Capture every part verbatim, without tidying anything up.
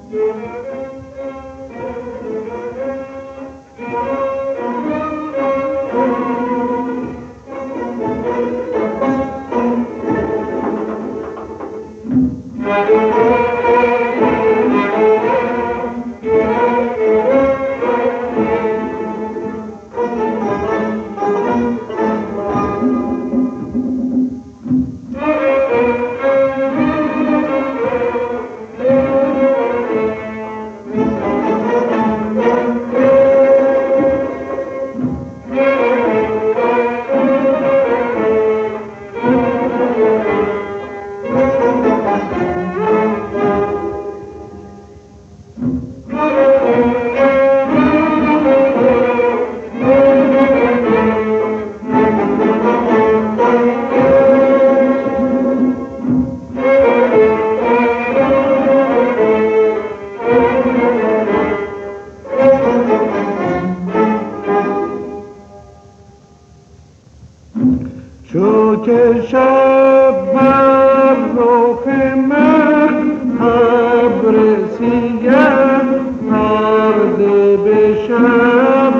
چو که شب بر رخ من ابر سیه پرده به شب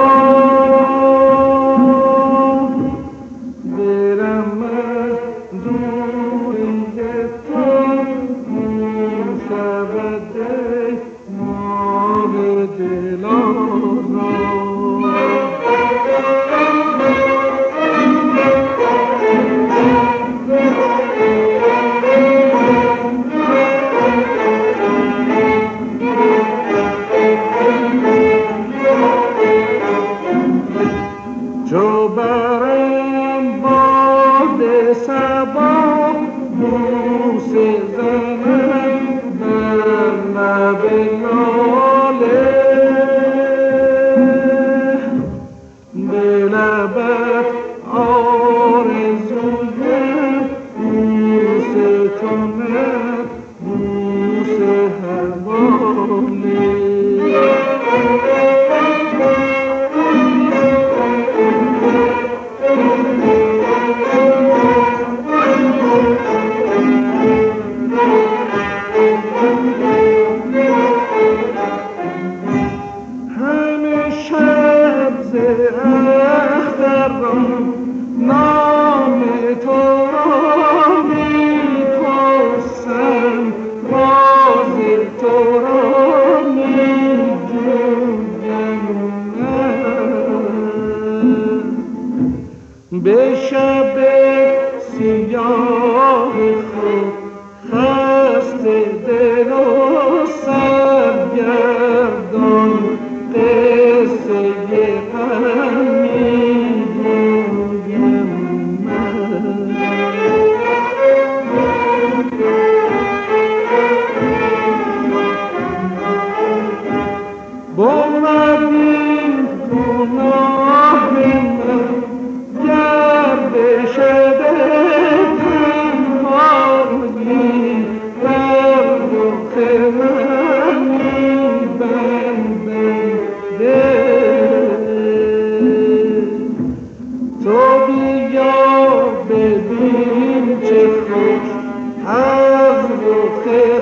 دلم از دوری تو می شود ای ماه دلارام. چو برم باد صبا بوسه زنم بر لب لاله به لبت آرزویم بوسه کند بوسه حواله. نام تو را می پرسم راز تو را می جویم به شب سیاه خود خسته دل و سرگردان قصه غم بومدین گناه من گردش به تنهایی بر رخ من می‌بنده. تو بیا ببین چه خوش از رخ